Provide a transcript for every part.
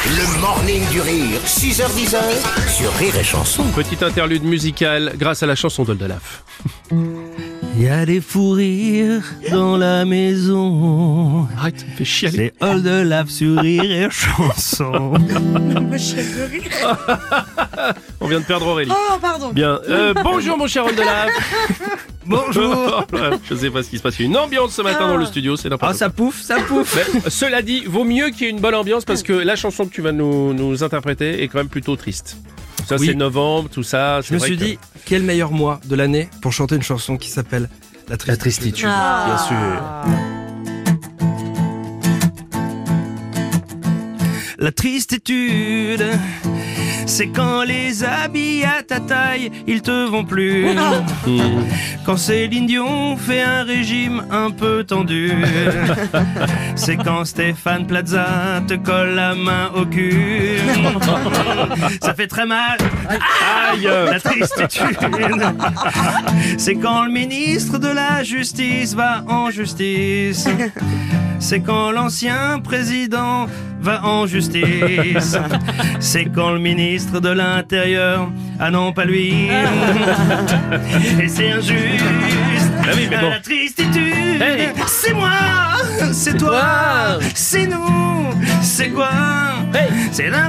Le morning du rire, 6h10 sur Rire et Chanson. Petite interlude musicale grâce à la chanson d'Oldelaf. Y a des fous rires dans la maison. Arrête, ça me fait chialer. C'est Oldelaf sur Rire et Chanson. On vient de perdre Aurélie. Oh, pardon. Bien. Bonjour mon cher Oldelaf. Bonjour. Je sais pas ce qui se passe. Il y a une ambiance ce matin dans le studio, c'est n'importe Oh, ça pouffe, ça pouffe. Mais, cela dit, vaut mieux qu'il y ait une bonne ambiance parce que la chanson que tu vas nous interpréter est quand même plutôt triste. Ça, Oui. c'est novembre, tout ça. Je me suis dit, quel meilleur mois de l'année pour chanter une chanson qui s'appelle La Tristitude. Bien sûr. La tristitude, c'est quand les habits à ta taille, ils te vont plus. Quand Céline Dion fait un régime un peu tendu. C'est quand Stéphane Plaza te colle la main au cul. Ça fait très mal. Aïe. La tristitude, c'est quand le ministre de la Justice va en justice. C'est quand l'ancien président va en justice. C'est quand le ministre de l'Intérieur, ah non pas lui. Et c'est injuste. Ah oui, mais bon. La tristitude, Hey. c'est moi, c'est toi, c'est nous, c'est quoi? Hey. C'est la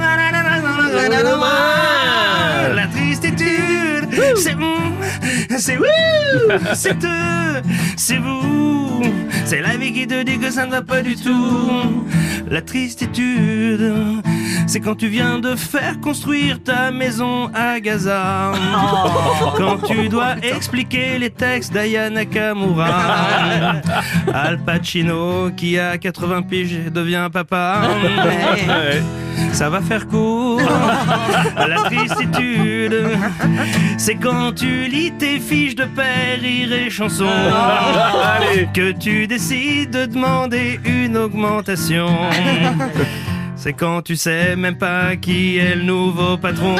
tristitude, c'est c'est c'est eux, c'est vous, c'est la vie qui te dit que ça ne va pas du tout. La tristitude, c'est quand tu viens de faire construire ta maison à Gaza. Quand tu dois expliquer les textes d'Aya Nakamura. Al Pacino qui a 80 piges devient papa. Ouais. Ça va faire court. La tristitude, c'est quand tu lis tes fiches de père, rire et chanson. Allez. Que tu décides de demander une augmentation. C'est quand tu sais même pas qui est le nouveau patron.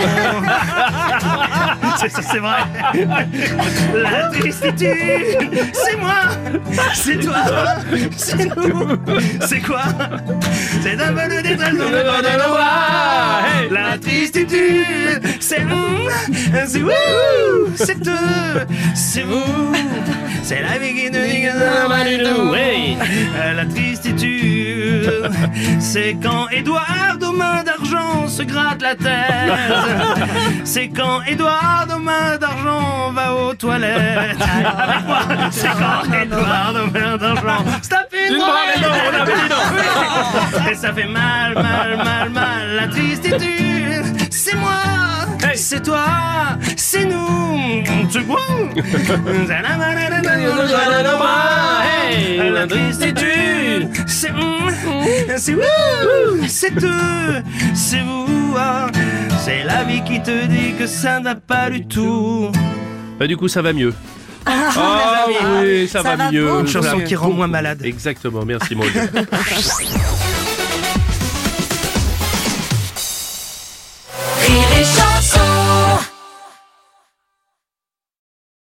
C'est vrai. La tristitude, c'est moi, c'est toi, c'est nous, c'est quoi? C'est un peu de détresse dans le corps de l'oie. La tristitude, c'est c'est vous, c'est eux, c'est vous, c'est la vie qui nous dit que ça va du tout. Hey. La tristitude, c'est quand Édouard aux mains d'argent se gratte la tête. C'est quand Édouard aux mains d'argent va aux toilettes. Avec moi, c'est quand Édouard aux mains d'argent se tape une On avait dit non. et ça fait mal, mal, mal, mal. La tristitude, c'est moi, Hey. c'est toi, c'est nous, c'est quoi? Hey. La tristitude, c'est vous, c'est eux, c'est vous. C'est la vie qui te dit que ça n'a pas du tout. Bah, du coup, ça va mieux. Ah oui, ça va mieux. beaucoup Une chanson Voilà. qui rend moins malade. Exactement, merci mon Dieu.